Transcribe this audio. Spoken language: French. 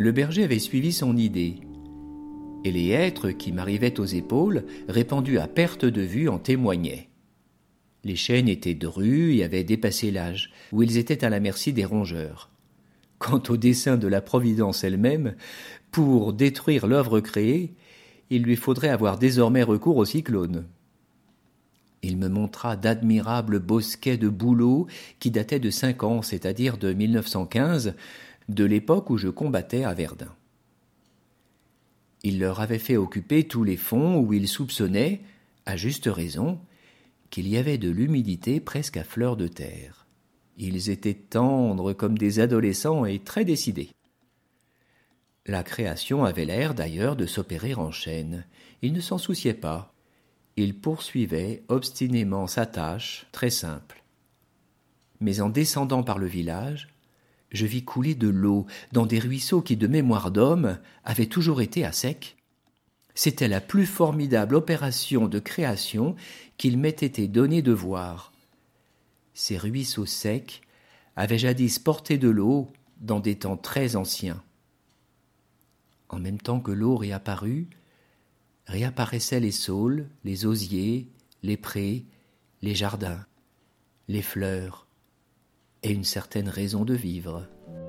Le berger avait suivi son idée, et les hêtres qui m'arrivaient aux épaules, répandus à perte de vue, en témoignaient. Les chênes étaient drus et avaient dépassé l'âge, où ils étaient à la merci des rongeurs. Quant au dessein de la Providence elle-même, pour détruire l'œuvre créée, il lui faudrait avoir désormais recours au cyclone. Il me montra d'admirables bosquets de bouleaux qui dataient de 5 ans, c'est-à-dire de 1915, de l'époque où je combattais à Verdun. Il leur avait fait occuper tous les fonds où ils soupçonnaient, à juste raison, qu'il y avait de l'humidité presque à fleur de terre. Ils étaient tendres comme des adolescents et très décidés. La création avait l'air d'ailleurs de s'opérer en chaîne. Ils ne s'en souciaient pas. Ils poursuivaient obstinément sa tâche, très simple. Mais en descendant par le village, je vis couler de l'eau dans des ruisseaux qui, de mémoire d'homme, avaient toujours été à sec. C'était la plus formidable opération de création qu'il m'ait été donné de voir. Ces ruisseaux secs avaient jadis porté de l'eau dans des temps très anciens. En même temps que l'eau réapparut, réapparaissaient les saules, les osiers, les prés, les jardins, les fleurs et une certaine raison de vivre.